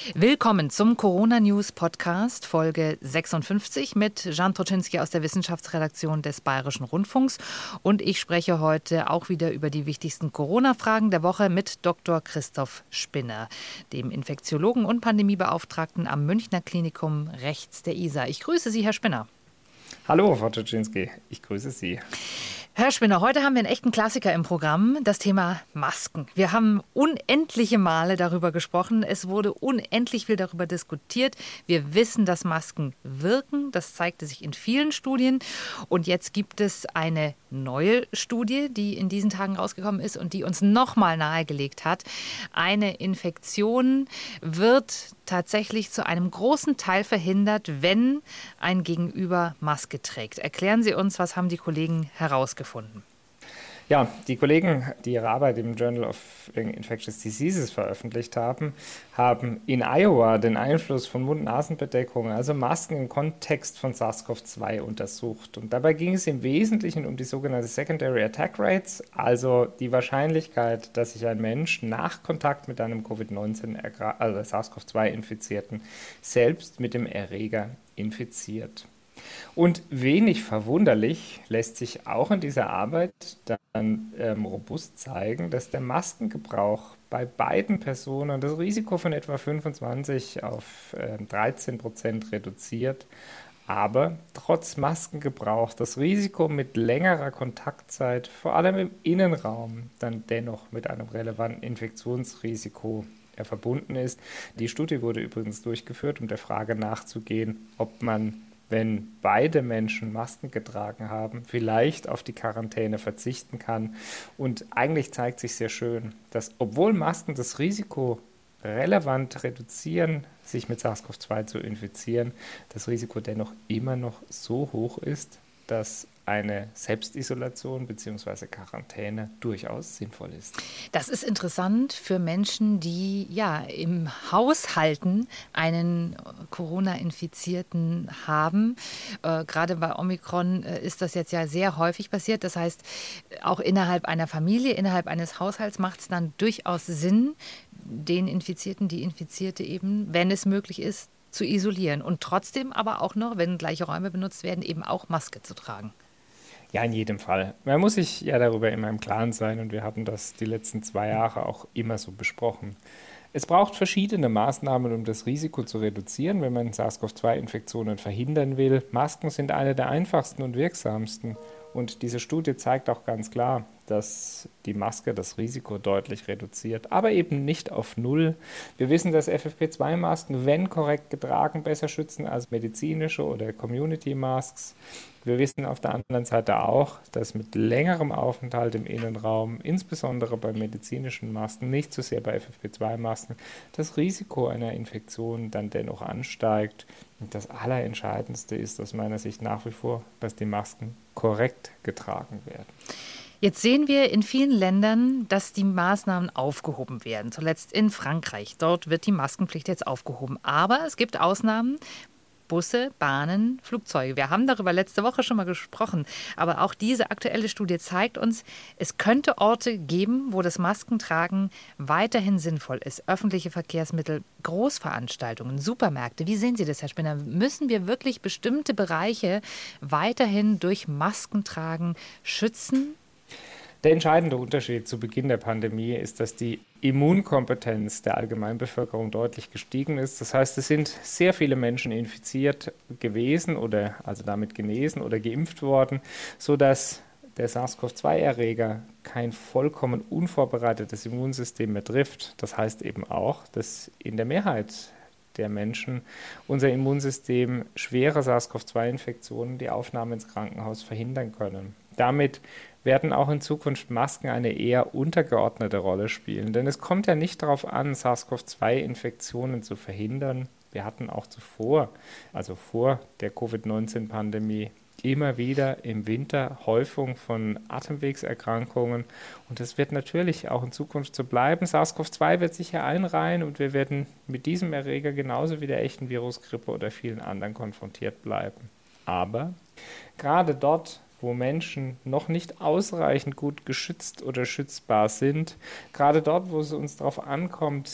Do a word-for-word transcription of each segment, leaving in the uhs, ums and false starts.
Willkommen zum Corona-News-Podcast, Folge sechsundfünfzig mit Jan Troczynski aus der Wissenschaftsredaktion des Bayerischen Rundfunks. Und ich spreche heute auch wieder über die wichtigsten Corona-Fragen der Woche mit Doktor Christoph Spinner, dem Infektiologen und Pandemiebeauftragten am Münchner Klinikum rechts der Isar. Ich grüße Sie, Herr Spinner. Hallo, Frau Troczynski, ich grüße Sie. Herr Spinner, heute haben wir einen echten Klassiker im Programm, das Thema Masken. Wir haben unendliche Male darüber gesprochen. Es wurde unendlich viel darüber diskutiert. Wir wissen, dass Masken wirken. Das zeigte sich in vielen Studien. Und jetzt gibt es eine neue Studie, die in diesen Tagen rausgekommen ist und die uns nochmal nahegelegt hat. Eine Infektion wird tatsächlich zu einem großen Teil verhindert, wenn ein Gegenüber Maske trägt. Erklären Sie uns, was haben die Kollegen herausgefunden? Ja, die Kollegen, die ihre Arbeit im Journal of Infectious Diseases veröffentlicht haben, haben in Iowa den Einfluss von Mund-Nasen-Bedeckungen, also Masken im Kontext von SARS-C o V zwei untersucht. Und dabei ging es im Wesentlichen um die sogenannte Secondary Attack Rates, also die Wahrscheinlichkeit, dass sich ein Mensch nach Kontakt mit einem Covid neunzehn, also SARS-C o V zwei Infizierten, selbst mit dem Erreger infiziert. Und wenig verwunderlich lässt sich auch in dieser Arbeit dann ähm, robust zeigen, dass der Maskengebrauch bei beiden Personen das Risiko von etwa fünfundzwanzig auf äh, dreizehn Prozent reduziert, aber trotz Maskengebrauch das Risiko mit längerer Kontaktzeit, vor allem im Innenraum, dann dennoch mit einem relevanten Infektionsrisiko verbunden ist. Die Studie wurde übrigens durchgeführt, um der Frage nachzugehen, ob man, wenn beide Menschen Masken getragen haben, vielleicht auf die Quarantäne verzichten kann. Und eigentlich zeigt sich sehr schön, dass obwohl Masken das Risiko relevant reduzieren, sich mit SARS-C o V zwei zu infizieren, das Risiko dennoch immer noch so hoch ist, dass eine Selbstisolation bzw. Quarantäne durchaus sinnvoll ist. Das ist interessant für Menschen, die ja im Haushalten einen Corona-Infizierten haben. Äh, gerade bei Omikron äh, ist das jetzt ja sehr häufig passiert. Das heißt, auch innerhalb einer Familie, innerhalb eines Haushalts macht es dann durchaus Sinn, den Infizierten, die Infizierte eben, wenn es möglich ist, zu isolieren und trotzdem aber auch noch, wenn gleiche Räume benutzt werden, eben auch Maske zu tragen. Ja, in jedem Fall. Man muss sich ja darüber immer im Klaren sein und wir hatten das die letzten zwei Jahre auch immer so besprochen. Es braucht verschiedene Maßnahmen, um das Risiko zu reduzieren, wenn man SARS-C o V zwei Infektionen verhindern will. Masken sind eine der einfachsten und wirksamsten. Und diese Studie zeigt auch ganz klar, dass die Maske das Risiko deutlich reduziert, aber eben nicht auf Null. Wir wissen, dass F F P zwei Masken, wenn korrekt getragen, besser schützen als medizinische oder Community-Masks. Wir wissen auf der anderen Seite auch, dass mit längerem Aufenthalt im Innenraum, insbesondere bei medizinischen Masken, nicht so sehr bei F F P zwei Masken, das Risiko einer Infektion dann dennoch ansteigt. Und das Allerentscheidendste ist aus meiner Sicht nach wie vor, dass die Masken korrekt getragen werden. Jetzt sehen wir in vielen Ländern, dass die Maßnahmen aufgehoben werden. Zuletzt in Frankreich. Dort wird die Maskenpflicht jetzt aufgehoben. Aber es gibt Ausnahmen. Busse, Bahnen, Flugzeuge. Wir haben darüber letzte Woche schon mal gesprochen. Aber auch diese aktuelle Studie zeigt uns, es könnte Orte geben, wo das Maskentragen weiterhin sinnvoll ist. Öffentliche Verkehrsmittel, Großveranstaltungen, Supermärkte. Wie sehen Sie das, Herr Spinner? Müssen wir wirklich bestimmte Bereiche weiterhin durch Maskentragen schützen? Der entscheidende Unterschied zu Beginn der Pandemie ist, dass die Immunkompetenz der Allgemeinbevölkerung deutlich gestiegen ist. Das heißt, es sind sehr viele Menschen infiziert gewesen oder also damit genesen oder geimpft worden, sodass der SARS-C o V zwei Erreger kein vollkommen unvorbereitetes Immunsystem mehr trifft. Das heißt eben auch, dass in der Mehrheit der Menschen unser Immunsystem schwere SARS-C o V zwei Infektionen, die Aufnahme ins Krankenhaus verhindern können. Damit werden auch in Zukunft Masken eine eher untergeordnete Rolle spielen. Denn es kommt ja nicht darauf an, SARS-C o V zwei Infektionen zu verhindern. Wir hatten auch zuvor, also vor der Covid neunzehn Pandemie, immer wieder im Winter Häufung von Atemwegserkrankungen. Und das wird natürlich auch in Zukunft so bleiben. SARS-C o V zwei wird sicher einreihen und wir werden mit diesem Erreger genauso wie der echten Virusgrippe oder vielen anderen konfrontiert bleiben. Aber gerade dort, wo Menschen noch nicht ausreichend gut geschützt oder schützbar sind, gerade dort, wo es uns darauf ankommt,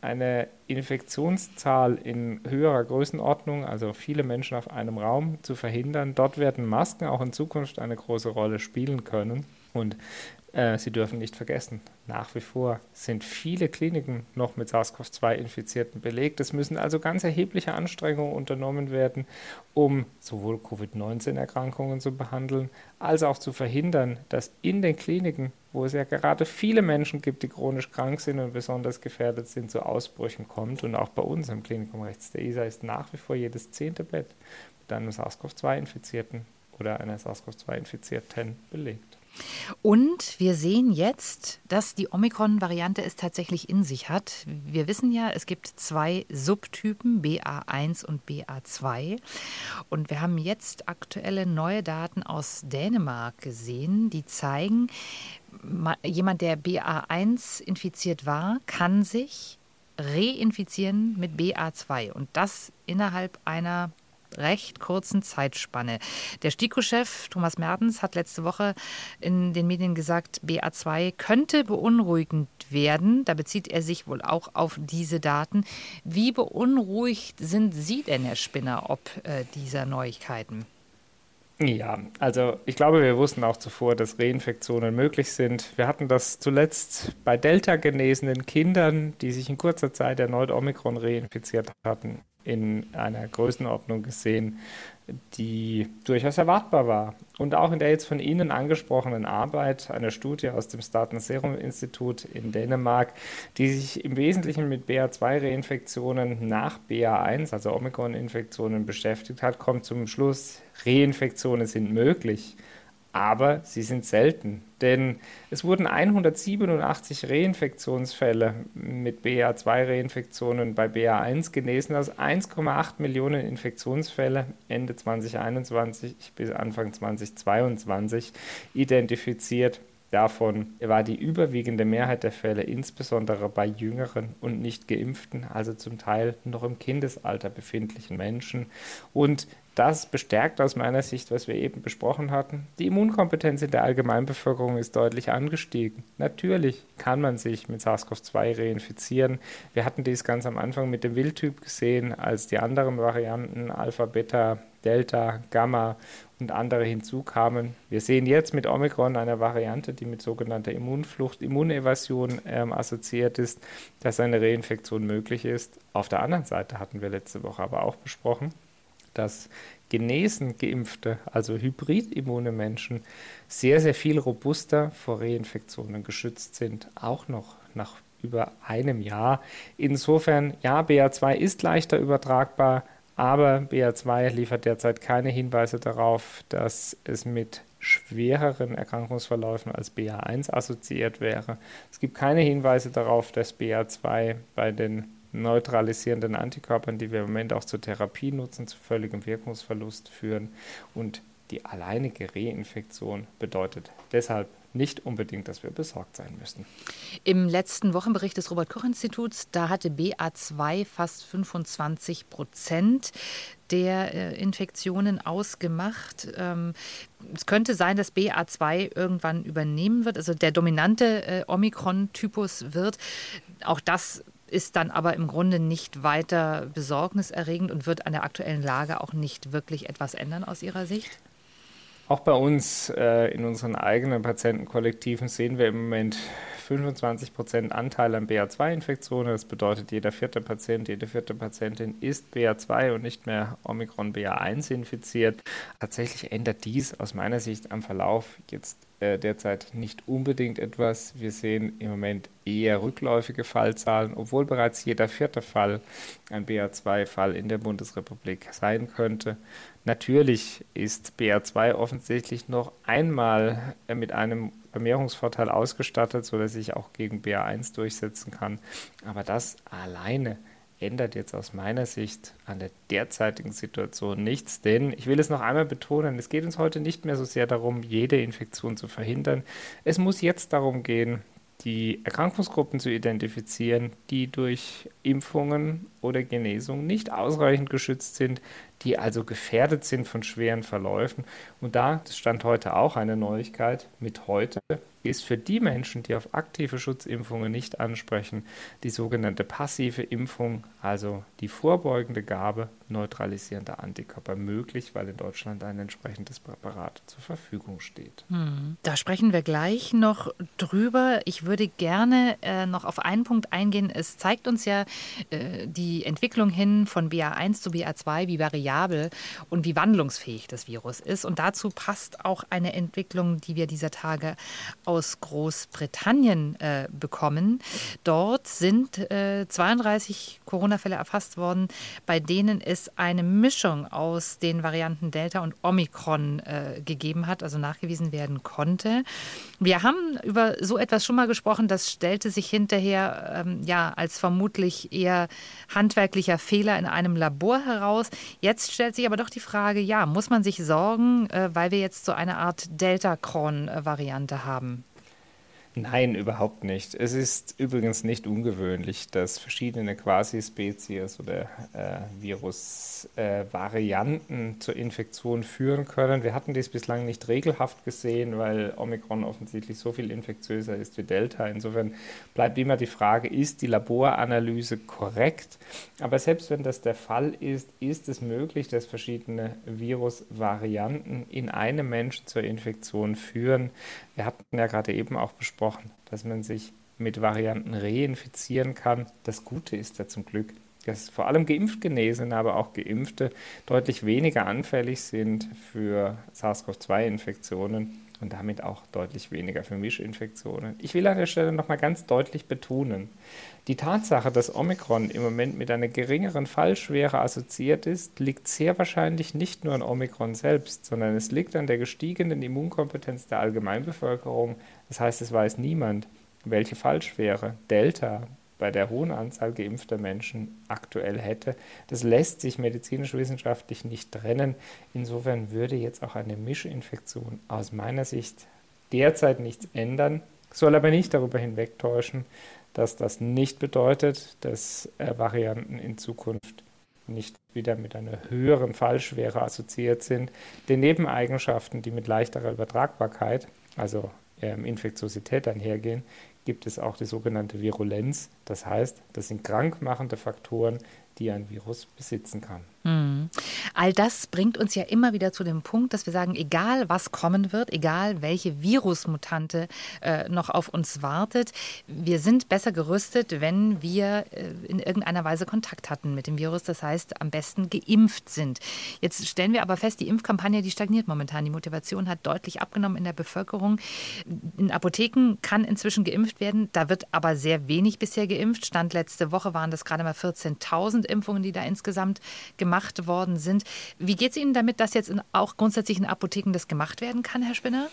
eine Infektionszahl in höherer Größenordnung, also viele Menschen auf einem Raum, zu verhindern. Dort werden Masken auch in Zukunft eine große Rolle spielen können. Und äh, Sie dürfen nicht vergessen, nach wie vor sind viele Kliniken noch mit SARS-C o V zwei Infizierten belegt. Es müssen also ganz erhebliche Anstrengungen unternommen werden, um sowohl Covid neunzehn Erkrankungen zu behandeln, als auch zu verhindern, dass in den Kliniken, wo es ja gerade viele Menschen gibt, die chronisch krank sind und besonders gefährdet sind, zu Ausbrüchen kommt. Und auch bei uns im Klinikum rechts der I S A ist nach wie vor jedes zehnte Bett mit einem SARS-C o V zwei Infizierten oder einer SARS-C o V zwei Infizierten belegt. Und wir sehen jetzt, dass die Omikron-Variante es tatsächlich in sich hat. Wir wissen ja, es gibt zwei Subtypen, B A eins und B A zwei. Und wir haben jetzt aktuelle neue Daten aus Dänemark gesehen, die zeigen, jemand, der B A eins infiziert war, kann sich reinfizieren mit B A zwei. Und das innerhalb einer recht kurzen Zeitspanne. Der STIKO-Chef Thomas Mertens hat letzte Woche in den Medien gesagt, B A zwei könnte beunruhigend werden. Da bezieht er sich wohl auch auf diese Daten. Wie beunruhigt sind Sie denn, Herr Spinner, ob äh, dieser Neuigkeiten? Ja, also ich glaube, wir wussten auch zuvor, dass Reinfektionen möglich sind. Wir hatten das zuletzt bei Delta genesenen Kindern, die sich in kurzer Zeit erneut Omikron reinfiziert hatten, in einer Größenordnung gesehen, die durchaus erwartbar war. Und auch in der jetzt von Ihnen angesprochenen Arbeit, einer Studie aus dem Statens Serum Institut in Dänemark, die sich im Wesentlichen mit B A zwei Reinfektionen nach B A eins, also Omikron-Infektionen, beschäftigt hat, kommt zum Schluss, Reinfektionen sind möglich. Aber sie sind selten, denn es wurden hundertsiebenundachtzig Reinfektionsfälle mit B A zwei Reinfektionen bei B A eins genesen, aus eins Komma acht Millionen Infektionsfälle Ende zweitausendeinundzwanzig bis Anfang zweitausendzweiundzwanzig identifiziert. Davon war die überwiegende Mehrheit der Fälle insbesondere bei jüngeren und nicht geimpften, also zum Teil noch im Kindesalter befindlichen Menschen. Und das bestärkt aus meiner Sicht, was wir eben besprochen hatten. Die Immunkompetenz in der Allgemeinbevölkerung ist deutlich angestiegen. Natürlich kann man sich mit SARS-C o V zwei reinfizieren. Wir hatten dies ganz am Anfang mit dem Wildtyp gesehen, als die anderen Varianten Alpha, Beta, Delta, Gamma und andere hinzukamen. Wir sehen jetzt mit Omikron eine Variante, die mit sogenannter Immunflucht, Immunevasion ähm, assoziiert ist, dass eine Reinfektion möglich ist. Auf der anderen Seite hatten wir letzte Woche aber auch besprochen, dass genesen geimpfte, also hybridimmune Menschen, sehr, sehr viel robuster vor Reinfektionen geschützt sind, auch noch nach über einem Jahr. Insofern, ja, B A zwei ist leichter übertragbar, aber B A zwei liefert derzeit keine Hinweise darauf, dass es mit schwereren Erkrankungsverläufen als B A eins assoziiert wäre. Es gibt keine Hinweise darauf, dass B A zwei bei den neutralisierenden Antikörpern, die wir im Moment auch zur Therapie nutzen, zu völligem Wirkungsverlust führen. Und die alleinige Reinfektion bedeutet deshalb nicht unbedingt, dass wir besorgt sein müssen. Im letzten Wochenbericht des Robert-Koch-Instituts, da hatte B A zwei fast fünfundzwanzig Prozent der äh, Infektionen ausgemacht. Ähm, es könnte sein, dass B A zwei irgendwann übernehmen wird, also der dominante äh, Omikron-Typus wird. Auch das ist dann aber im Grunde nicht weiter besorgniserregend und wird an der aktuellen Lage auch nicht wirklich etwas ändern aus Ihrer Sicht? Auch bei uns äh, in unseren eigenen Patientenkollektiven sehen wir im Moment fünfundzwanzig Prozent Anteil an B A zwei Infektionen. Das bedeutet, jeder vierte Patient, jede vierte Patientin ist B A zwei und nicht mehr Omikron B A eins infiziert. Tatsächlich ändert dies aus meiner Sicht am Verlauf jetzt äh, derzeit nicht unbedingt etwas. Wir sehen im Moment eher rückläufige Fallzahlen, obwohl bereits jeder vierte Fall ein B A zwei Fall in der Bundesrepublik sein könnte. Natürlich ist B A zwei offensichtlich noch einmal mit einem Vermehrungsvorteil ausgestattet, sodass sich auch gegen B A eins durchsetzen kann. Aber das alleine ändert jetzt aus meiner Sicht an der derzeitigen Situation nichts, denn ich will es noch einmal betonen, es geht uns heute nicht mehr so sehr darum, jede Infektion zu verhindern. Es muss jetzt darum gehen, die Erkrankungsgruppen zu identifizieren, die durch Impfungen oder Genesung nicht ausreichend geschützt sind, die also gefährdet sind von schweren Verläufen. Und da, das stand heute auch eine Neuigkeit, mit heute ist für die Menschen, die auf aktive Schutzimpfungen nicht ansprechen, die sogenannte passive Impfung, also die vorbeugende Gabe neutralisierender Antikörper möglich, weil in Deutschland ein entsprechendes Präparat zur Verfügung steht. Hm, da sprechen wir gleich noch drüber. Ich würde gerne äh, noch auf einen Punkt eingehen. Es zeigt uns ja äh, die Entwicklung hin von B A eins zu B A zwei, wie variabel und wie wandlungsfähig das Virus ist. Und dazu passt auch eine Entwicklung, die wir dieser Tage aus Großbritannien äh, bekommen. Dort sind äh, zweiunddreißig Corona-Fälle erfasst worden, bei denen es eine Mischung aus den Varianten Delta und Omikron äh, gegeben hat, also nachgewiesen werden konnte. Wir haben über so etwas schon mal gesprochen, das stellte sich hinterher ähm, ja als vermutlich eher handwerklicher Fehler in einem Labor heraus. Jetzt stellt sich aber doch die Frage, ja, muss man sich sorgen, äh, weil wir jetzt so eine Art Delta-Cron-Variante haben? Nein, überhaupt nicht. Es ist übrigens nicht ungewöhnlich, dass verschiedene Quasi-Spezies oder äh, Virusvarianten äh, zur Infektion führen können. Wir hatten dies bislang nicht regelhaft gesehen, weil Omikron offensichtlich so viel infektiöser ist wie Delta. Insofern bleibt immer die Frage, ist die Laboranalyse korrekt? Aber selbst wenn das der Fall ist, ist es möglich, dass verschiedene Virusvarianten in einem Menschen zur Infektion führen. Wir hatten ja gerade eben auch besprochen, dass man sich mit Varianten reinfizieren kann. Das Gute ist ja zum Glück, dass vor allem Geimpft-Genesene, aber auch Geimpfte deutlich weniger anfällig sind für SARS-CoV zwei Infektionen und damit auch deutlich weniger für Mischinfektionen. Ich will an der Stelle nochmal ganz deutlich betonen, die Tatsache, dass Omikron im Moment mit einer geringeren Fallschwere assoziiert ist, liegt sehr wahrscheinlich nicht nur an Omikron selbst, sondern es liegt an der gestiegenen Immunkompetenz der Allgemeinbevölkerung. Das heißt, es weiß niemand, welche Fallschwere Delta bei der hohen Anzahl geimpfter Menschen aktuell hätte. Das lässt sich medizinisch-wissenschaftlich nicht trennen. Insofern würde jetzt auch eine Mischinfektion aus meiner Sicht derzeit nichts ändern, soll aber nicht darüber hinwegtäuschen, dass das nicht bedeutet, dass äh, Varianten in Zukunft nicht wieder mit einer höheren Fallschwere assoziiert sind. Den Nebeneigenschaften, die mit leichterer Übertragbarkeit, also ähm, Infektiosität einhergehen, gibt es auch die sogenannte Virulenz. Das heißt, das sind krankmachende Faktoren, die ein Virus besitzen kann. Mhm. All das bringt uns ja immer wieder zu dem Punkt, dass wir sagen, egal was kommen wird, egal welche Virusmutante äh, noch auf uns wartet, wir sind besser gerüstet, wenn wir äh, in irgendeiner Weise Kontakt hatten mit dem Virus, das heißt am besten geimpft sind. Jetzt stellen wir aber fest, die Impfkampagne, die stagniert momentan. Die Motivation hat deutlich abgenommen in der Bevölkerung. In Apotheken kann inzwischen geimpft werden, da wird aber sehr wenig bisher geimpft. Stand letzte Woche waren das gerade mal vierzehntausend Impfungen, die da insgesamt gemacht worden sind. Wie geht es Ihnen damit, dass jetzt in, auch grundsätzlich in Apotheken das gemacht werden kann, Herr Spinner?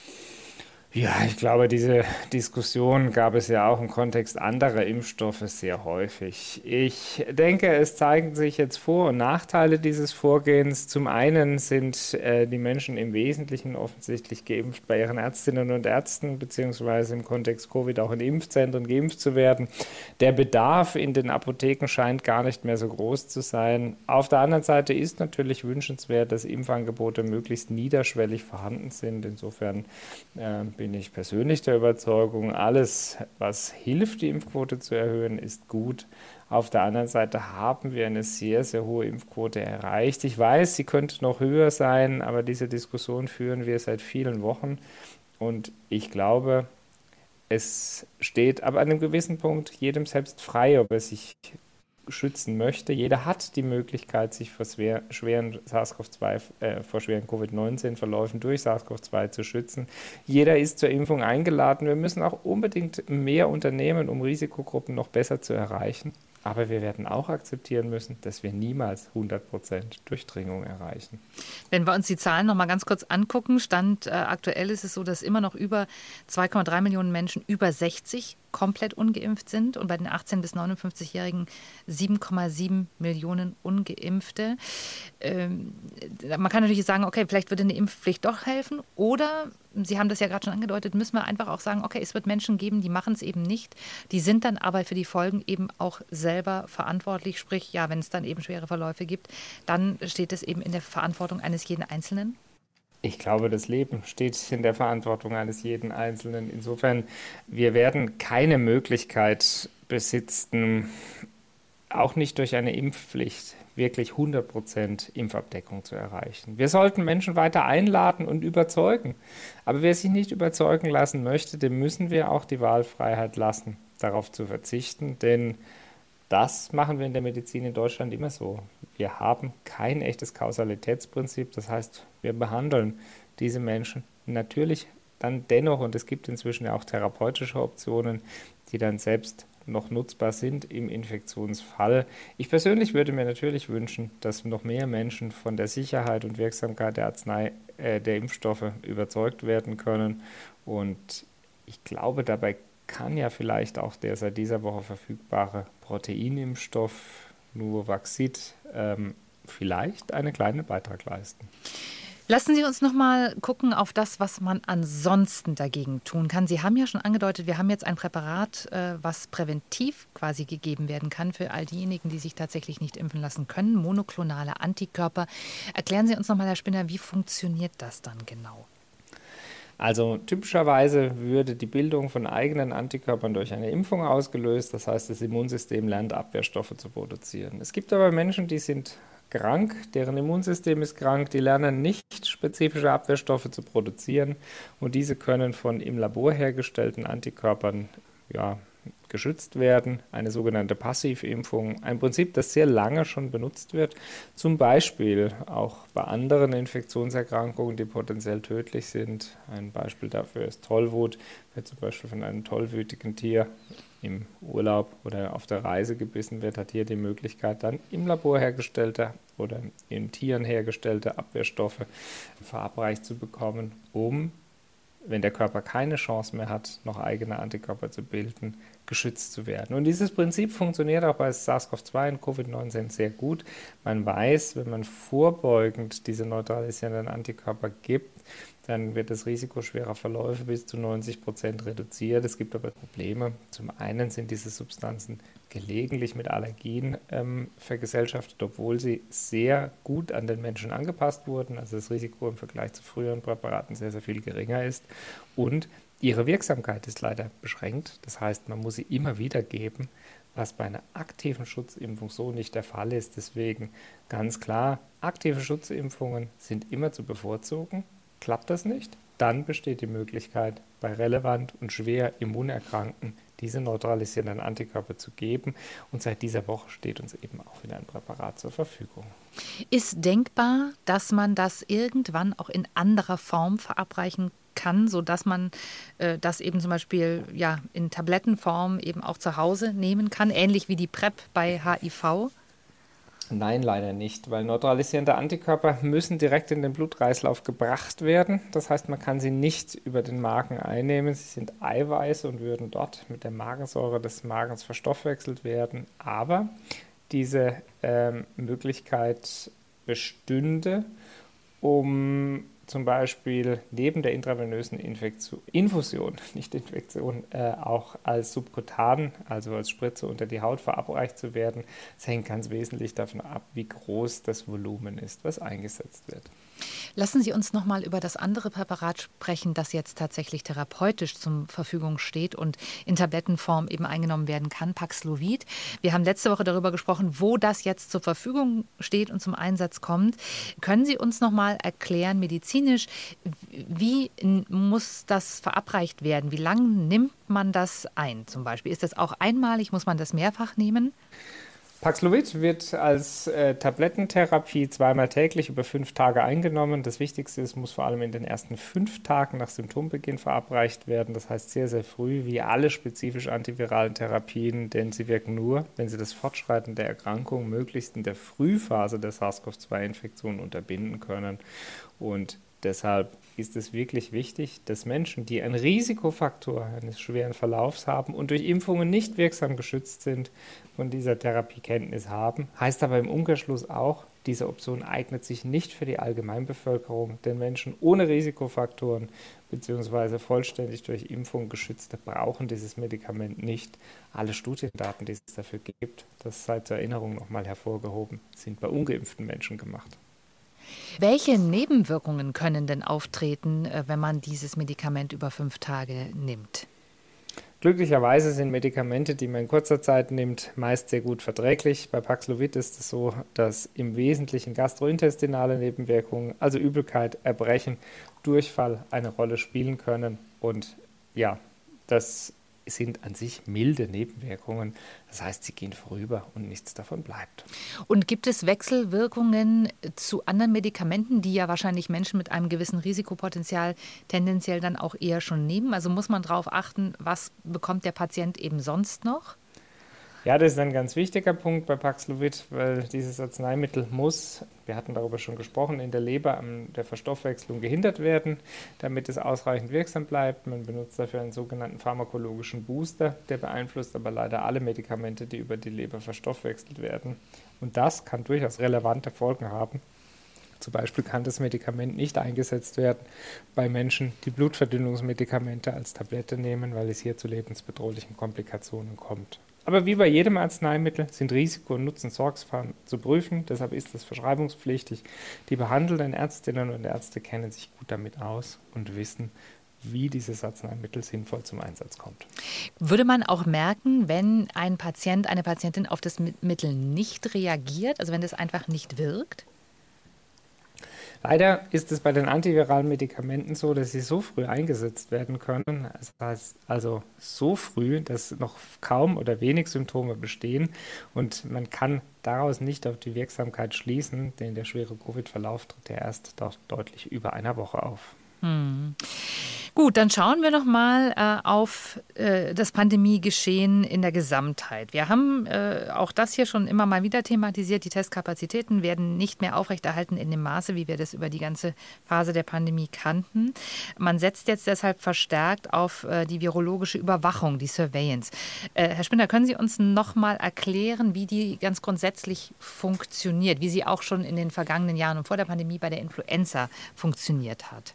Ja, ich glaube, diese Diskussion gab es ja auch im Kontext anderer Impfstoffe sehr häufig. Ich denke, es zeigen sich jetzt Vor- und Nachteile dieses Vorgehens. Zum einen sind äh, die Menschen im Wesentlichen offensichtlich geimpft bei ihren Ärztinnen und Ärzten, beziehungsweise im Kontext Covid auch in Impfzentren geimpft zu werden. Der Bedarf in den Apotheken scheint gar nicht mehr so groß zu sein. Auf der anderen Seite ist natürlich wünschenswert, dass Impfangebote möglichst niederschwellig vorhanden sind. Insofern äh, bin ich persönlich der Überzeugung, alles, was hilft, die Impfquote zu erhöhen, ist gut. Auf der anderen Seite haben wir eine sehr, sehr hohe Impfquote erreicht. Ich weiß, sie könnte noch höher sein, aber diese Diskussion führen wir seit vielen Wochen. Und ich glaube, es steht aber an einem gewissen Punkt jedem selbst frei, ob er sich schützen möchte. Jeder hat die Möglichkeit, sich vor schwer, schweren SARS-CoV zwei, äh, vor schweren Covid neunzehn Verläufen durch SARS-CoV zwei zu schützen. Jeder ist zur Impfung eingeladen. Wir müssen auch unbedingt mehr unternehmen, um Risikogruppen noch besser zu erreichen. Aber wir werden auch akzeptieren müssen, dass wir niemals hundert Prozent Durchdringung erreichen. Wenn wir uns die Zahlen noch mal ganz kurz angucken, Stand äh, aktuell ist es so, dass immer noch über zwei Komma drei Millionen Menschen über sechzig komplett ungeimpft sind und bei den achtzehn- bis neunundfünfzig-Jährigen sieben Komma sieben Millionen Ungeimpfte. Ähm, man kann natürlich sagen, okay, vielleicht würde eine Impfpflicht doch helfen oder Sie haben das ja gerade schon angedeutet, müssen wir einfach auch sagen, okay, es wird Menschen geben, die machen es eben nicht. Die sind dann aber für die Folgen eben auch selber verantwortlich. Sprich, ja, wenn es dann eben schwere Verläufe gibt, dann steht es eben in der Verantwortung eines jeden Einzelnen. Ich glaube, das Leben steht in der Verantwortung eines jeden Einzelnen. Insofern, wir werden keine Möglichkeit besitzen, auch nicht durch eine Impfpflicht, wirklich hundert Prozent Impfabdeckung zu erreichen. Wir sollten Menschen weiter einladen und überzeugen. Aber wer sich nicht überzeugen lassen möchte, dem müssen wir auch die Wahlfreiheit lassen, darauf zu verzichten. Denn das machen wir in der Medizin in Deutschland immer so. Wir haben kein echtes Kausalitätsprinzip. Das heißt, wir behandeln diese Menschen natürlich dann dennoch, und es gibt inzwischen ja auch therapeutische Optionen, die dann selbst noch nutzbar sind im Infektionsfall. Ich persönlich würde mir natürlich wünschen, dass noch mehr Menschen von der Sicherheit und Wirksamkeit der Arznei, äh, der Impfstoffe überzeugt werden können. Und ich glaube, dabei kann ja vielleicht auch der seit dieser Woche verfügbare Proteinimpfstoff Nuvaxid ähm, vielleicht einen kleinen Beitrag leisten. Lassen Sie uns noch mal gucken auf das, was man ansonsten dagegen tun kann. Sie haben ja schon angedeutet, wir haben jetzt ein Präparat, was präventiv quasi gegeben werden kann für all diejenigen, die sich tatsächlich nicht impfen lassen können, monoklonale Antikörper. Erklären Sie uns noch mal, Herr Spinner, wie funktioniert das dann genau? Also typischerweise würde die Bildung von eigenen Antikörpern durch eine Impfung ausgelöst. Das heißt, das Immunsystem lernt Abwehrstoffe zu produzieren. Es gibt aber Menschen, die sind krank, deren Immunsystem ist krank, die lernen nicht spezifische Abwehrstoffe zu produzieren und diese können von im Labor hergestellten Antikörpern ja, geschützt werden. Eine sogenannte Passivimpfung, ein Prinzip, das sehr lange schon benutzt wird, zum Beispiel auch bei anderen Infektionserkrankungen, die potenziell tödlich sind. Ein Beispiel dafür ist Tollwut, wer zum Beispiel von einem tollwütigen Tier im Urlaub oder auf der Reise gebissen wird, hat hier die Möglichkeit, dann im Labor hergestellte oder in Tieren hergestellte Abwehrstoffe verabreicht zu bekommen, um, wenn der Körper keine Chance mehr hat, noch eigene Antikörper zu bilden, geschützt zu werden. Und dieses Prinzip funktioniert auch bei SARS-CoV zwei und Covid neunzehn sehr gut. Man weiß, wenn man vorbeugend diese neutralisierenden Antikörper gibt, dann wird das Risiko schwerer Verläufe bis zu neunzig Prozent reduziert. Es gibt aber Probleme. Zum einen sind diese Substanzen gelegentlich mit Allergien ähm, vergesellschaftet, obwohl sie sehr gut an den Menschen angepasst wurden. Also das Risiko im Vergleich zu früheren Präparaten sehr, sehr viel geringer ist. Und ihre Wirksamkeit ist leider beschränkt. Das heißt, man muss sie immer wieder geben, was bei einer aktiven Schutzimpfung so nicht der Fall ist. Deswegen ganz klar, aktive Schutzimpfungen sind immer zu bevorzugen. Klappt das nicht, dann besteht die Möglichkeit, bei relevant und schwer Immunerkrankten diese neutralisierenden Antikörper zu geben. Und seit dieser Woche steht uns eben auch wieder ein Präparat zur Verfügung. Ist denkbar, dass man das irgendwann auch in anderer Form verabreichen kann, sodass man äh, das eben zum Beispiel ja, in Tablettenform eben auch zu Hause nehmen kann, ähnlich wie die PrEP bei H I V? Nein, leider nicht, weil neutralisierende Antikörper müssen direkt in den Blutkreislauf gebracht werden. Das heißt, man kann sie nicht über den Magen einnehmen. Sie sind Eiweiße und würden dort mit der Magensäure des Magens verstoffwechselt werden. Aber diese ähm, Möglichkeit bestünde, um zum Beispiel neben der intravenösen Infektion, Infusion, nicht Infektion, äh, auch als subkutan, also als Spritze unter die Haut verabreicht zu werden. Das hängt ganz wesentlich davon ab, wie groß das Volumen ist, was eingesetzt wird. Lassen Sie uns noch mal über das andere Präparat sprechen, das jetzt tatsächlich therapeutisch zur Verfügung steht und in Tablettenform eben eingenommen werden kann, Paxlovid. Wir haben letzte Woche darüber gesprochen, wo das jetzt zur Verfügung steht und zum Einsatz kommt. Können Sie uns noch mal erklären, medizinisch, wie muss das verabreicht werden? Wie lange nimmt man das ein zum Beispiel? Ist das auch einmalig? Muss man das mehrfach nehmen? Paxlovid wird als äh, Tablettentherapie zweimal täglich über fünf Tage eingenommen. Das Wichtigste ist, muss vor allem in den ersten fünf Tagen nach Symptombeginn verabreicht werden. Das heißt sehr, sehr früh, wie alle spezifisch antiviralen Therapien, denn sie wirken nur, wenn sie das Fortschreiten der Erkrankung möglichst in der Frühphase der SARS-CoV zwei Infektion unterbinden können. Und deshalb ist es wirklich wichtig, dass Menschen, die einen Risikofaktor eines schweren Verlaufs haben und durch Impfungen nicht wirksam geschützt sind, von dieser Therapie Kenntnis haben. Heißt aber im Umkehrschluss auch, diese Option eignet sich nicht für die Allgemeinbevölkerung, denn Menschen ohne Risikofaktoren bzw. vollständig durch Impfung geschützte brauchen dieses Medikament nicht. Alle Studiendaten, die es dafür gibt, das sei zur Erinnerung nochmal hervorgehoben, sind bei ungeimpften Menschen gemacht. Welche Nebenwirkungen können denn auftreten, wenn man dieses Medikament über fünf Tage nimmt? Glücklicherweise sind Medikamente, die man in kurzer Zeit nimmt, meist sehr gut verträglich. Bei Paxlovid ist es so, dass im Wesentlichen gastrointestinale Nebenwirkungen, also Übelkeit, Erbrechen, Durchfall eine Rolle spielen können. Und ja, das sind an sich milde Nebenwirkungen. Das heißt, sie gehen vorüber und nichts davon bleibt. Und gibt es Wechselwirkungen zu anderen Medikamenten, die ja wahrscheinlich Menschen mit einem gewissen Risikopotenzial tendenziell dann auch eher schon nehmen? Also muss man darauf achten, was bekommt der Patient eben sonst noch? Ja, das ist ein ganz wichtiger Punkt bei Paxlovid, weil dieses Arzneimittel muss, wir hatten darüber schon gesprochen, in der Leber an der Verstoffwechslung gehindert werden, damit es ausreichend wirksam bleibt. Man benutzt dafür einen sogenannten pharmakologischen Booster, der beeinflusst aber leider alle Medikamente, die über die Leber verstoffwechselt werden. Und das kann durchaus relevante Folgen haben. Zum Beispiel kann das Medikament nicht eingesetzt werden bei Menschen, die Blutverdünnungsmedikamente als Tablette nehmen, weil es hier zu lebensbedrohlichen Komplikationen kommt. Aber wie bei jedem Arzneimittel sind Risiko und Nutzen sorgsam zu prüfen, deshalb ist es verschreibungspflichtig. Die behandelnden Ärztinnen und Ärzte kennen sich gut damit aus und wissen, wie dieses Arzneimittel sinnvoll zum Einsatz kommt. Würde man auch merken, wenn ein Patient, eine Patientin auf das Mittel nicht reagiert, also wenn das einfach nicht wirkt? Leider ist es bei den antiviralen Medikamenten so, dass sie so früh eingesetzt werden können, das heißt also so früh, dass noch kaum oder wenig Symptome bestehen und man kann daraus nicht auf die Wirksamkeit schließen, denn der schwere Covid-Verlauf tritt ja erst doch deutlich über einer Woche auf. Hm. Gut, dann schauen wir noch mal äh, auf äh, das Pandemiegeschehen in der Gesamtheit. Wir haben äh, auch das hier schon immer mal wieder thematisiert. Die Testkapazitäten werden nicht mehr aufrechterhalten in dem Maße, wie wir das über die ganze Phase der Pandemie kannten. Man setzt jetzt deshalb verstärkt auf äh, die virologische Überwachung, die Surveillance. Äh, Herr Spindler, können Sie uns noch mal erklären, wie die ganz grundsätzlich funktioniert, wie sie auch schon in den vergangenen Jahren und vor der Pandemie bei der Influenza funktioniert hat?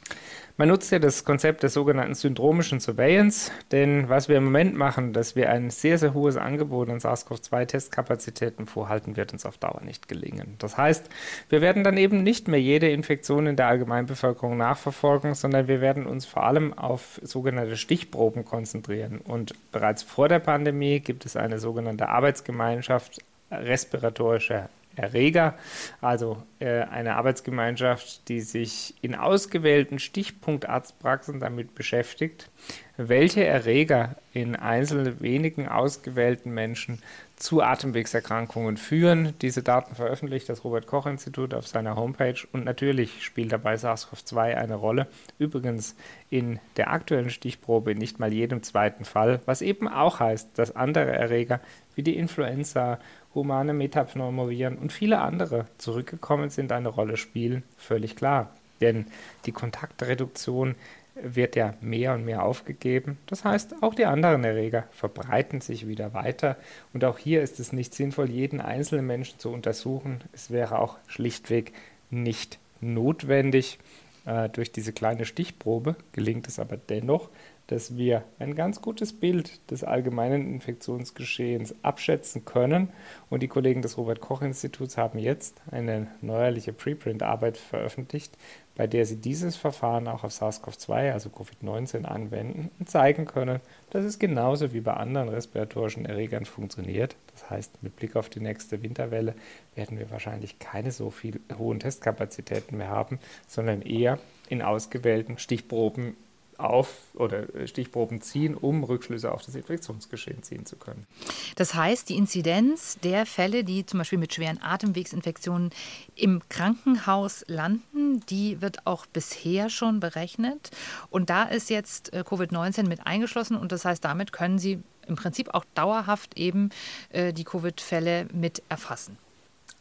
Man nutzt ja das Konzept der sogenannten syndromischen Surveillance, denn was wir im Moment machen, dass wir ein sehr, sehr hohes Angebot an SARS-C o V zwei Testkapazitäten vorhalten, wird uns auf Dauer nicht gelingen. Das heißt, wir werden dann eben nicht mehr jede Infektion in der Allgemeinbevölkerung nachverfolgen, sondern wir werden uns vor allem auf sogenannte Stichproben konzentrieren. Und bereits vor der Pandemie gibt es eine sogenannte Arbeitsgemeinschaft respiratorischer Erreger, also äh, eine Arbeitsgemeinschaft, die sich in ausgewählten Stichpunktarztpraxen damit beschäftigt, welche Erreger in einzelnen wenigen ausgewählten Menschen zu Atemwegserkrankungen führen. Diese Daten veröffentlicht das Robert-Koch-Institut auf seiner Homepage und natürlich spielt dabei SARS-C o V zwei eine Rolle. Übrigens in der aktuellen Stichprobe in nicht mal jedem zweiten Fall, was eben auch heißt, dass andere Erreger wie die Influenza, humane Metapneumoviren und viele andere zurückgekommen sind, eine Rolle spielen, völlig klar. Denn die Kontaktreduktion wird ja mehr und mehr aufgegeben. Das heißt, auch die anderen Erreger verbreiten sich wieder weiter. Und auch hier ist es nicht sinnvoll, jeden einzelnen Menschen zu untersuchen. Es wäre auch schlichtweg nicht notwendig. Äh, durch diese kleine Stichprobe gelingt es aber dennoch, dass wir ein ganz gutes Bild des allgemeinen Infektionsgeschehens abschätzen können. Und die Kollegen des Robert-Koch-Instituts haben jetzt eine neuerliche Preprint-Arbeit veröffentlicht, bei der sie dieses Verfahren auch auf SARS-C o V zwei, also Covid neunzehn, anwenden und zeigen können, dass es genauso wie bei anderen respiratorischen Erregern funktioniert. Das heißt, mit Blick auf die nächste Winterwelle werden wir wahrscheinlich keine so viel hohen Testkapazitäten mehr haben, sondern eher in ausgewählten Stichproben auf oder Stichproben ziehen, um Rückschlüsse auf das Infektionsgeschehen ziehen zu können. Das heißt, die Inzidenz der Fälle, die zum Beispiel mit schweren Atemwegsinfektionen im Krankenhaus landen, die wird auch bisher schon berechnet. Und da ist jetzt Covid neunzehn mit eingeschlossen und das heißt, damit können Sie im Prinzip auch dauerhaft eben äh, die Covid-Fälle mit erfassen.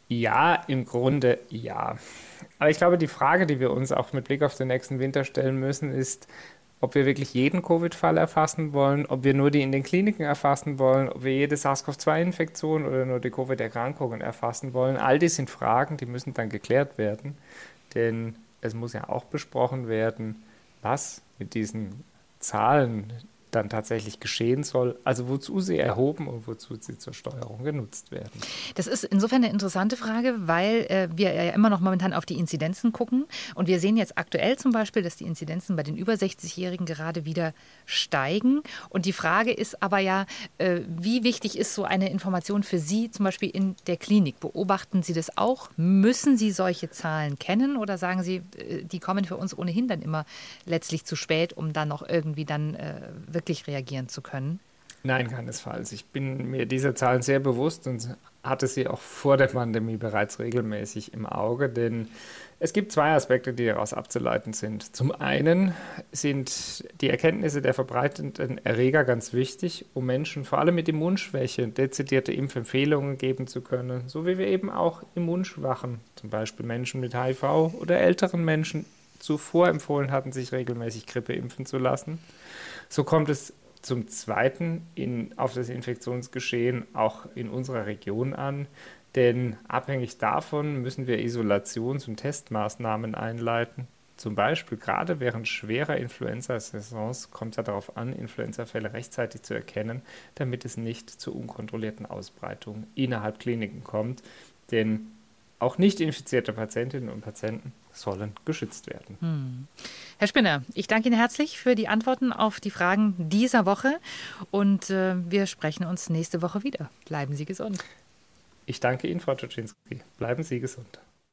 Ja, im Grunde ja. Aber ich glaube, die Frage, die wir uns auch mit Blick auf den nächsten Winter stellen müssen, ist, ob wir wirklich jeden Covid-Fall erfassen wollen, ob wir nur die in den Kliniken erfassen wollen, ob wir jede SARS-C o V zwei Infektion oder nur die Covid-Erkrankungen erfassen wollen. All dies sind Fragen, die müssen dann geklärt werden, denn es muss ja auch besprochen werden, was mit diesen Zahlen dann tatsächlich geschehen soll, also wozu sie erhoben und wozu sie zur Steuerung genutzt werden. Das ist insofern eine interessante Frage, weil äh, wir ja immer noch momentan auf die Inzidenzen gucken und wir sehen jetzt aktuell zum Beispiel, dass die Inzidenzen bei den über sechzig-Jährigen gerade wieder steigen und die Frage ist aber ja, äh, wie wichtig ist so eine Information für Sie zum Beispiel in der Klinik? Beobachten Sie das auch? Müssen Sie solche Zahlen kennen oder sagen Sie, äh, die kommen für uns ohnehin dann immer letztlich zu spät, um dann noch irgendwie dann äh, wirklich reagieren zu können? Nein, keinesfalls. Ich bin mir dieser Zahlen sehr bewusst und hatte sie auch vor der Pandemie bereits regelmäßig im Auge, denn es gibt zwei Aspekte, die daraus abzuleiten sind. Zum einen sind die Erkenntnisse der verbreiteten Erreger ganz wichtig, um Menschen vor allem mit Immunschwäche dezidierte Impfempfehlungen geben zu können, so wie wir eben auch Immunschwachen, zum Beispiel Menschen mit H I V oder älteren Menschen, zuvor empfohlen hatten, sich regelmäßig Grippe impfen zu lassen. So kommt es zum Zweiten in, auf das Infektionsgeschehen auch in unserer Region an, denn abhängig davon müssen wir Isolations- und Testmaßnahmen einleiten. Zum Beispiel gerade während schwerer Influenza-Saisons kommt es ja darauf an, Influenza-Fälle rechtzeitig zu erkennen, damit es nicht zur unkontrollierten Ausbreitung innerhalb Kliniken kommt, denn auch nicht infizierte Patientinnen und Patienten sollen geschützt werden. Hm. Herr Spinner, ich danke Ihnen herzlich für die Antworten auf die Fragen dieser Woche und äh, wir sprechen uns nächste Woche wieder. Bleiben Sie gesund. Ich danke Ihnen, Frau Czuczynski. Bleiben Sie gesund.